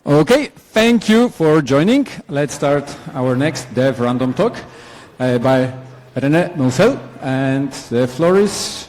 Okay, thank you for joining. Let's start our next Dev Random Talk by René Mulfel, and the floor is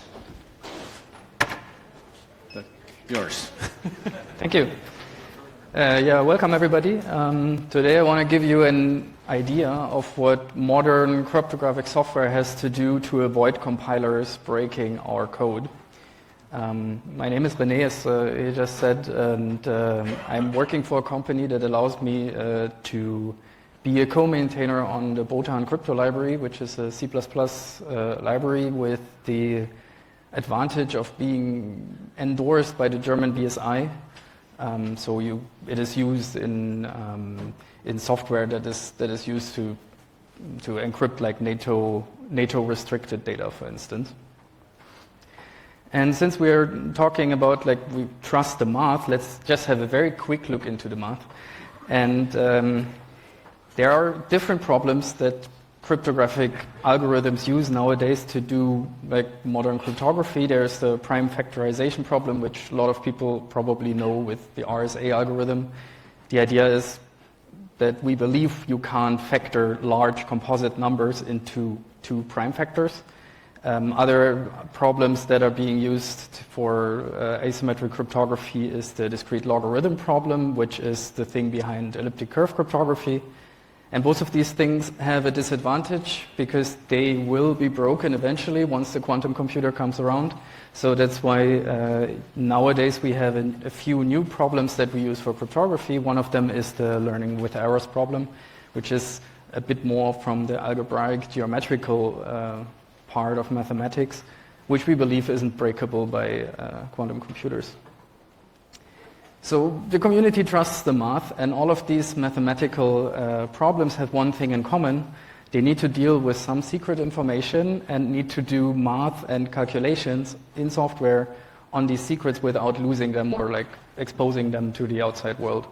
yours. Thank you. Welcome everybody. Today I want to give you an idea of what modern cryptographic software has to do to avoid compilers breaking our code. My name is René, as he just said, and I'm working for a company that allows me to be a co-maintainer on the Botan crypto library, which is a C++ library with the advantage of being endorsed by the German BSI. It is used in software that is used to encrypt like NATO restricted data, for instance. And since we're talking about we trust the math, let's just have a very quick look into the math. And there are different problems that cryptographic algorithms use nowadays to do modern cryptography. There's the prime factorization problem, which a lot of people probably know with the RSA algorithm. The idea is that we believe you can't factor large composite numbers into two prime factors. Other problems that are being used for asymmetric cryptography is the discrete logarithm problem, which is the thing behind elliptic curve cryptography. And both of these things have a disadvantage because they will be broken eventually once the quantum computer comes around. So that's why nowadays we have a few new problems that we use for cryptography. One of them is the learning with errors problem, which is a bit more from the algebraic geometrical part of mathematics, which we believe isn't breakable by quantum computers. So the community trusts the math, and all of these mathematical problems have one thing in common. They need to deal with some secret information and need to do math and calculations in software on these secrets without losing them or exposing them to the outside world.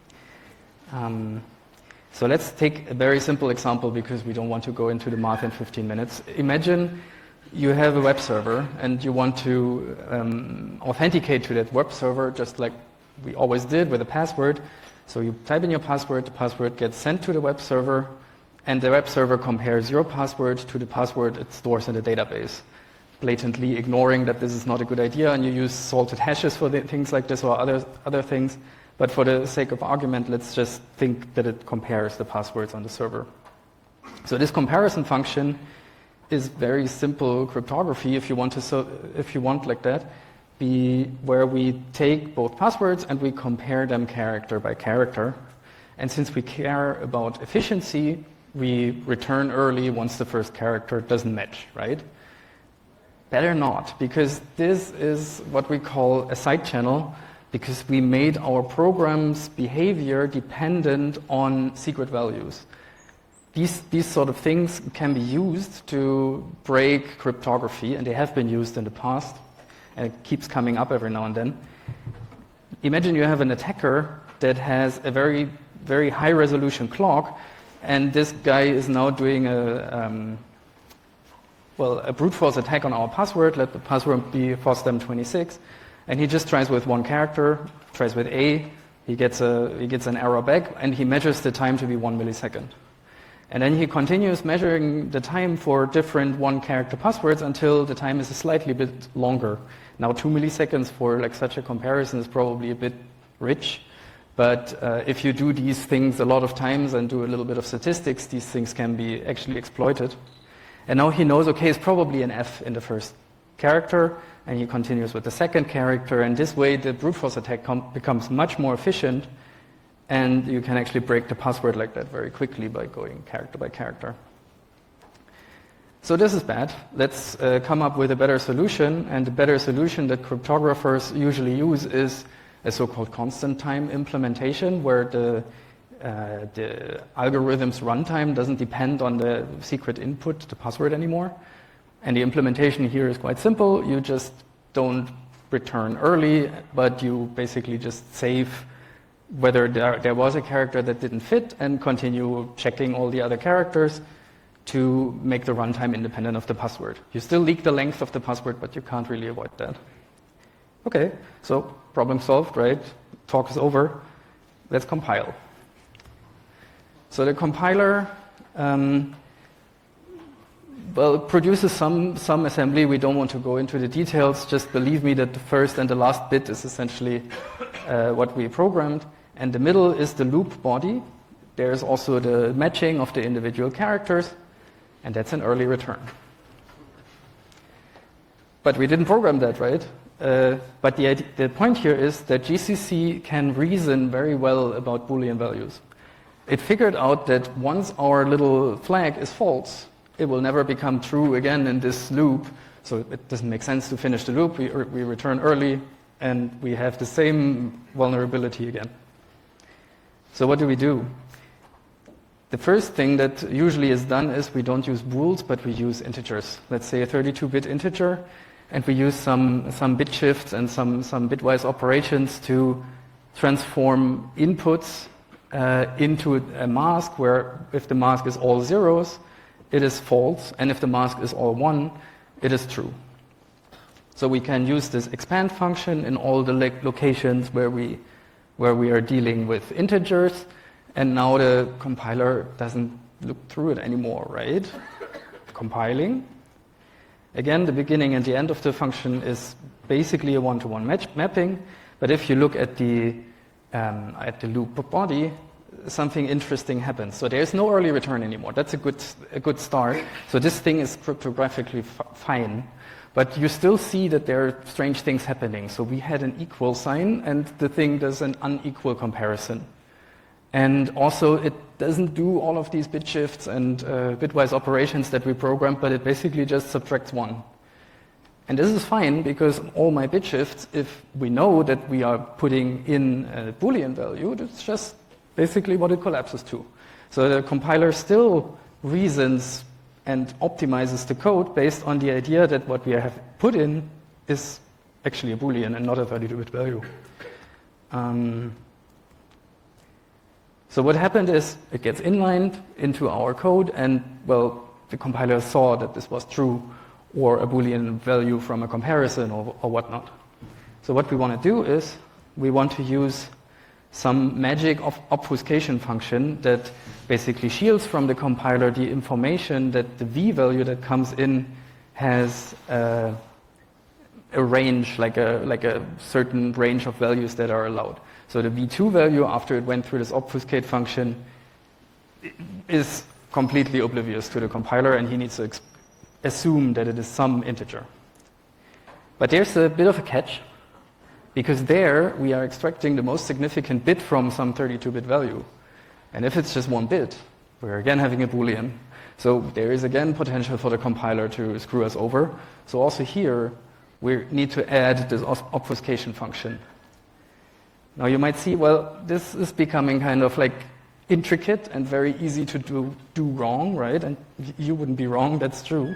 So let's take a very simple example because we don't want to go into the math in 15 minutes. Imagine you have a web server and you want to authenticate to that web server just like we always did with a password. So you type in your password, the password gets sent to the web server, and the web server compares your password to the password it stores in the database, blatantly ignoring that this is not a good idea, and you use salted hashes for things like this or other things. But for the sake of argument, let's just think that it compares the passwords on the server. So this comparison function is very simple cryptography, if you want like that, where we take both passwords and we compare them character by character. And since we care about efficiency, we return early once the first character doesn't match, right? Better not, because this is what we call a side channel, because we made our program's behavior dependent on secret values. These sort of things can be used to break cryptography, and they have been used in the past, and it keeps coming up every now and then. Imagine you have an attacker that has a very, very high resolution clock, and this guy is now doing a brute force attack on our password. Let the password be FOSDEM26. And he just tries with one character, tries with A, he gets an error back, and he measures the time to be 1 millisecond. And then he continues measuring the time for different one-character passwords until the time is a slightly bit longer. Now 2 milliseconds for such a comparison is probably a bit rich, but if you do these things a lot of times and do a little bit of statistics, these things can be actually exploited. And now he knows, okay, it's probably an F in the first character, and he continues with the second character, and this way the brute force attack becomes much more efficient, and you can actually break the password like that very quickly by going character by character. So this is bad. Let's come up with a better solution, and the better solution that cryptographers usually use is a so-called constant time implementation, where the algorithm's runtime doesn't depend on the secret input, the password, anymore. And the implementation here is quite simple. You just don't return early, but you basically just save whether there was a character that didn't fit and continue checking all the other characters to make the runtime independent of the password. You still leak the length of the password, but you can't really avoid that. Okay, so problem solved, right? Talk is over. let's compile. So the compiler produces some assembly. We don't want to go into the details. Just believe me that the first and the last bit is essentially what we programmed. And the middle is the loop body. There's also the matching of the individual characters. And that's an early return. But we didn't program that, right? But the point here is that GCC can reason very well about Boolean values. It figured out that once our little flag is false, it will never become true again in this loop. So it doesn't make sense to finish the loop. We return early, and we have the same vulnerability again. So what do? The first thing that usually is done is we don't use bools, but we use integers. Let's say a 32-bit integer, and we use some bit shifts and some bitwise operations to transform inputs into a mask where if the mask is all zeros, it is false, and if the mask is all 1, it is true. So we can use this expand function in all the locations where we are dealing with integers, and now the compiler doesn't look through it anymore, right? Compiling. Again, the beginning and the end of the function is basically a one-to-one mapping, but if you look at the loop body, something interesting happens. So there's no early return anymore. That's a good start. So this thing is cryptographically fine, but you still see that there are strange things happening. So we had an equal sign, and the thing does an unequal comparison. And also, it doesn't do all of these bit shifts and bitwise operations that we programmed, but it basically just subtracts 1. And this is fine, because all my bit shifts, if we know that we are putting in a Boolean value, that's just basically what it collapses to. So the compiler still reasons and optimizes the code based on the idea that what we have put in is actually a Boolean and not a 32-bit value. So what happened is it gets inlined into our code, and, well, the compiler saw that this was true, or a Boolean value from a comparison or whatnot. So what we want to do is we want to use some magic of obfuscation function that basically shields from the compiler the information that the v value that comes in has a range, like a certain range of values that are allowed. So the v2 value, after it went through this obfuscate function, is completely oblivious to the compiler, and he needs to assume that it is some integer. But there's a bit of a catch, because there we are extracting the most significant bit from some 32-bit value. And if it's just 1 bit, we're again having a Boolean. So there is again potential for the compiler to screw us over. So also here, we need to add this obfuscation function. Now you might see, well, this is becoming kind of like intricate and very easy to do wrong, right? And you wouldn't be wrong, that's true.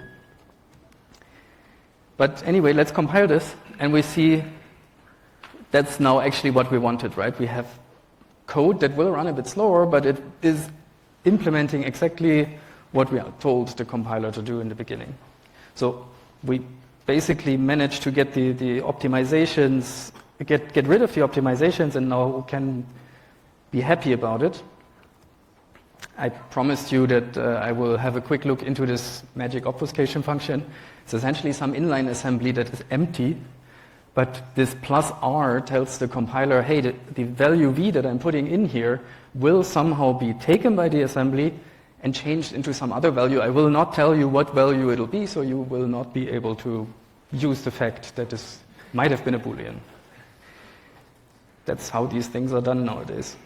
But anyway, let's compile this, and we see that's now actually what we wanted, right? We have code that will run a bit slower, but it is implementing exactly what we are told the compiler to do in the beginning. So we basically managed to get the optimizations, get rid of the optimizations, and now can be happy about it. I promised you that I will have a quick look into this magic obfuscation function. It's essentially some inline assembly that is empty, but this plus R tells the compiler, hey, the value v that I'm putting in here will somehow be taken by the assembly and changed into some other value. I will not tell you what value it'll be, so you will not be able to use the fact that this might have been a Boolean. That's how these things are done nowadays.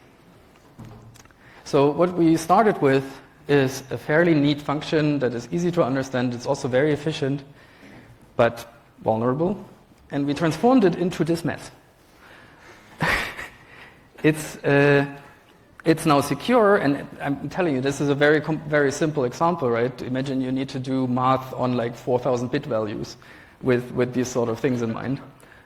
So what we started with is a fairly neat function that is easy to understand. It's also very efficient, but vulnerable. And we transformed it into this mess. It's now secure, and I'm telling you, this is a very simple example, right? Imagine you need to do math on like 4,000 bit values with these sort of things in mind.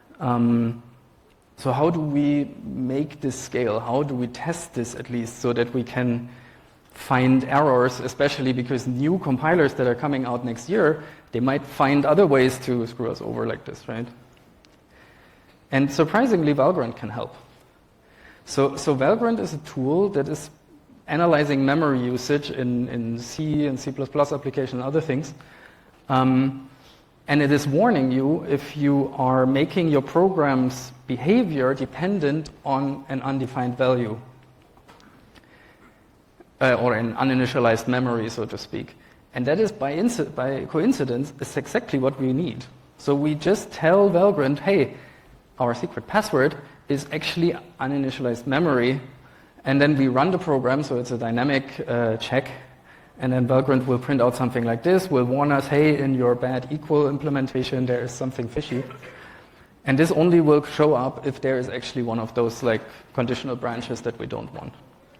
So how do we make this scale? How do we test this at least so that we can find errors, especially because new compilers that are coming out next year, they might find other ways to screw us over like this, right? And surprisingly, Valgrind can help. So Valgrind is a tool that is analyzing memory usage in C and C++ application and other things. And it is warning you if you are making your program's behavior dependent on an undefined value or an uninitialized memory, so to speak. And that is by coincidence is exactly what we need. So we just tell Valgrind, hey, our secret password is actually uninitialized memory, and then we run the program, so it's a dynamic check, and then Valgrind will print out something like this, will warn us, hey, in your bad equal implementation there is something fishy. And this only will show up if there is actually one of those like conditional branches that we don't want.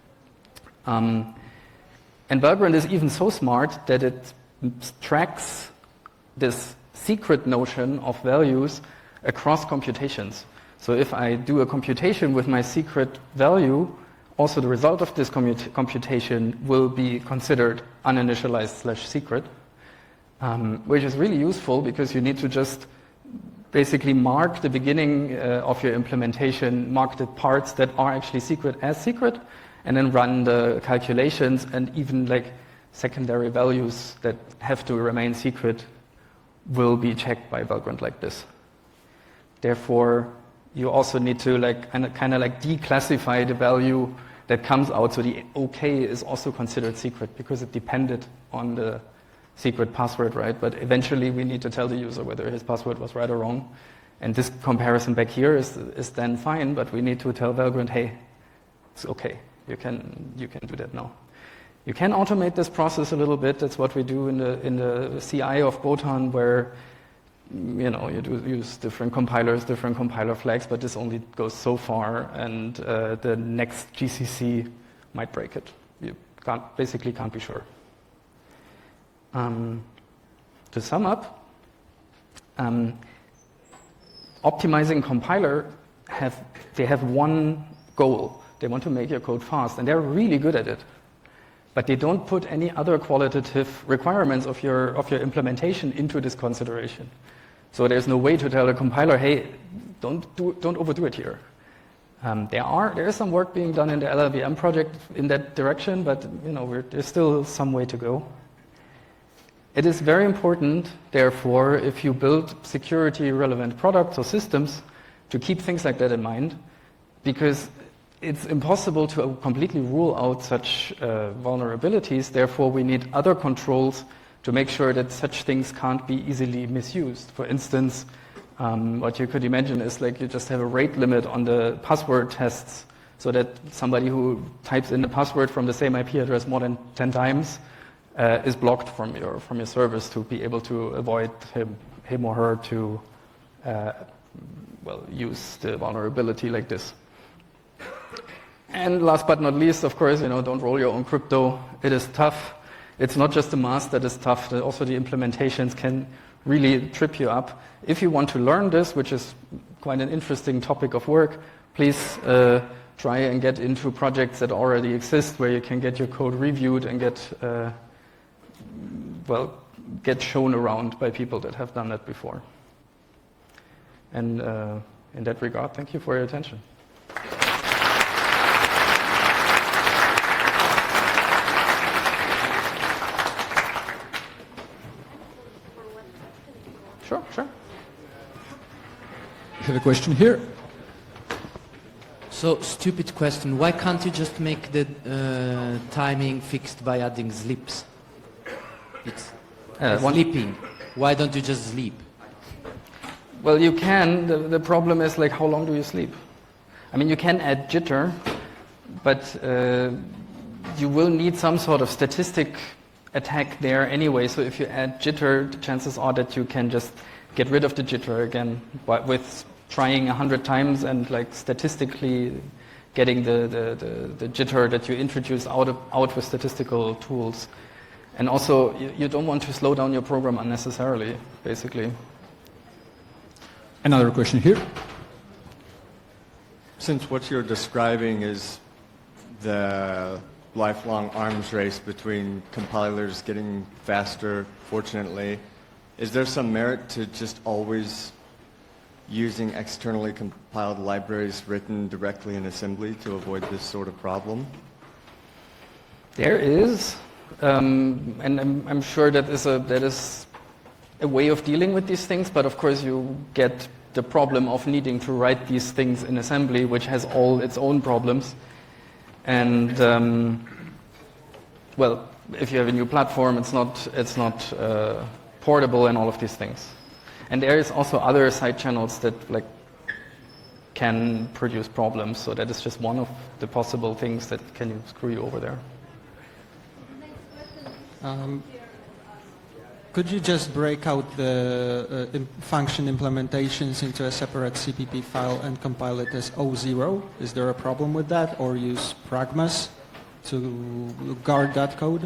And Valgrind is even so smart that it tracks this secret notion of values across computations. So if I do a computation with my secret value, also the result of this computation will be considered uninitialized/secret, which is really useful because you need to just basically mark the beginning of your implementation, mark the parts that are actually secret as secret, and then run the calculations, and even like secondary values that have to remain secret will be checked by Valgrind like this. Therefore, you also need to like kind of like declassify the value that comes out. So the OK is also considered secret because it depended on the secret password, right? But eventually we need to tell the user whether his password was right or wrong. And this comparison back here is then fine, but we need to tell Valgrind, hey, it's okay. You can do that now. You can automate this process a little bit. That's what we do in the CI of Botan, where you use different compilers, different compiler flags, but this only goes so far, and the next GCC might break it. You basically can't be sure. To sum up, optimizing compiler they have one goal. They want to make your code fast, and they're really good at it. But they don't put any other qualitative requirements of your implementation into this consideration. So there's no way to tell the compiler, hey, don't overdo it here. There is some work being done in the LLVM project in that direction, but there's still some way to go. It is very important, therefore, if you build security-relevant products or systems, to keep things like that in mind, because it's impossible to completely rule out such vulnerabilities. Therefore, we need other controls to make sure that such things can't be easily misused. For instance, what you could imagine is like you just have a rate limit on the password tests, so that somebody who types in the password from the same IP address more than 10 times is blocked from your service, to be able to avoid him or her to use the vulnerability like this. And last but not least, of course, don't roll your own crypto. It is tough. It's not just the math that is tough, also the implementations can really trip you up. If you want to learn this, which is quite an interesting topic of work, please try and get into projects that already exist, where you can get your code reviewed and get shown around by people that have done that before. And in that regard, thank you for your attention. Sure. I have a question here. So, stupid question. Why can't you just make the timing fixed by adding sleeps? It's sleeping. Why don't you just sleep? Well, you can. The problem is, like, how long do you sleep? I mean, you can add jitter, but you will need some sort of statistic attack there anyway. So if you add jitter, the chances are that you can just get rid of the jitter again with trying 100 times and like statistically getting the jitter that you introduce out with statistical tools. And also, you don't want to slow down your program unnecessarily, basically. Another question here. Since what you're describing is the lifelong arms race between compilers getting faster, fortunately, is there some merit to just always using externally compiled libraries written directly in assembly to avoid this sort of problem? There is, and I'm sure that is a way of dealing with these things, but of course you get the problem of needing to write these things in assembly, which has all its own problems. And well, if you have a new platform, it's not portable and all of these things. And there is also other side channels that like can produce problems. So that is just one of the possible things that can screw you over there. Could you just break out the function implementations into a separate CPP file and compile it as O0? Is there a problem with that, or use Pragmas to guard that code?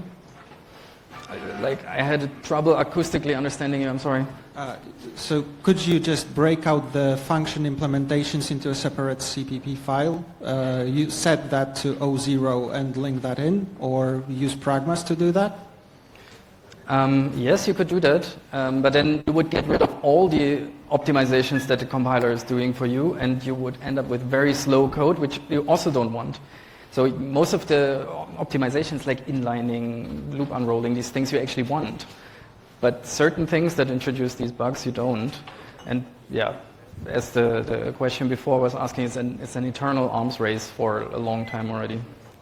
I had trouble acoustically understanding you, I'm sorry. So could you just break out the function implementations into a separate CPP file? You set that to O0 and link that in, or use Pragmas to do that? Yes, you could do that, but then you would get rid of all the optimizations that the compiler is doing for you, and you would end up with very slow code, which you also don't want. So most of the optimizations like inlining, loop unrolling, these things you actually want. But certain things that introduce these bugs, you don't. And yeah, as the question before was asking, it's an eternal arms race for a long time already.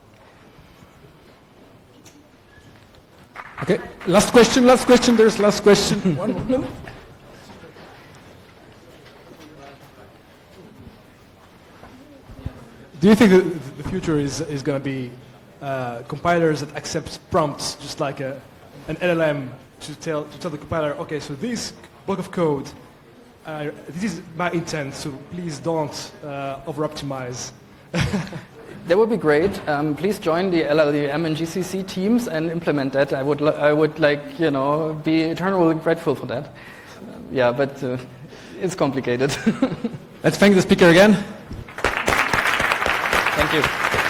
Okay, last question, there's last question. 1 minute. Do you think that the future is going to be compilers that accept prompts, just like an LLM, to tell the compiler, okay, so this block of code, this is my intent, so please don't over-optimize. That would be great. Please join the LLVM and GCC teams and implement that. I would like, be eternally grateful for that. Yeah, but it's complicated. Let's thank the speaker again. Thank you.